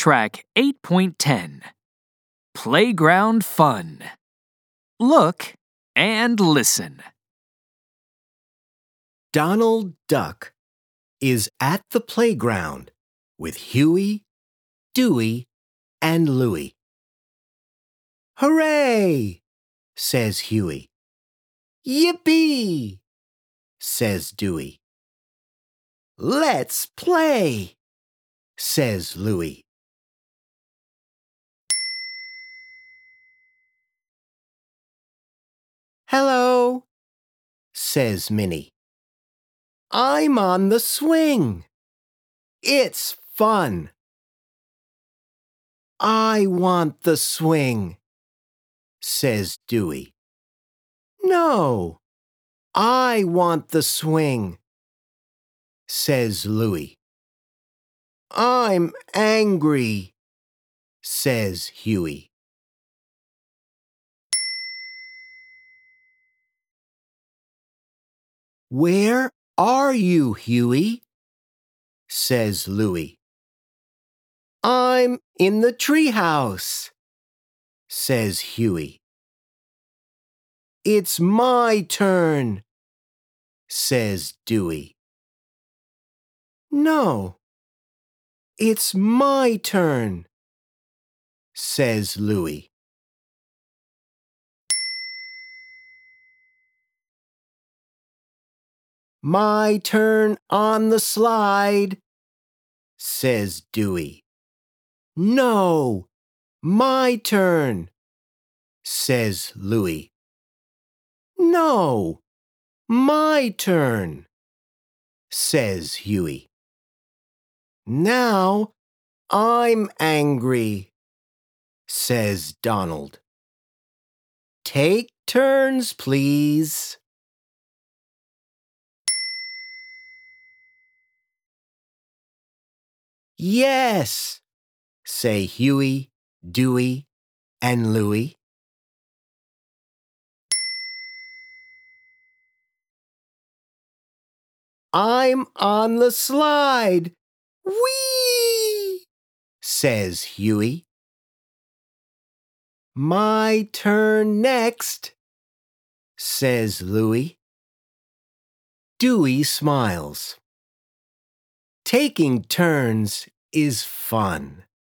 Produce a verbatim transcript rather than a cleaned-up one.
Track eight point ten. Playground Fun. Look and listen. Donald Duck is at the playground with Huey, Dewey, and Louie. "Hooray!" says Huey. "Yippee!" says Dewey. "Let's play!" says Louie. "Hello," says Minnie. "I'm on the swing. It's fun." "I want the swing," says Dewey. "No, I want the swing," says Louie. "I'm angry," says Huey. "Where are you, Huey?" says Louie. "I'm in the treehouse," says Huey. "It's my turn," says Dewey. "No, it's my turn," says Louie. "My turn on the slide," says Dewey. "No, my turn," says Louie. "No, my turn," says Huey. "Now I'm angry," says Donald. "Take turns, please." "Yes," say Huey, Dewey, and Louie. "I'm on the slide. Whee!" says Huey. "My turn next," says Louie. Dewey smiles. Taking turns is fun.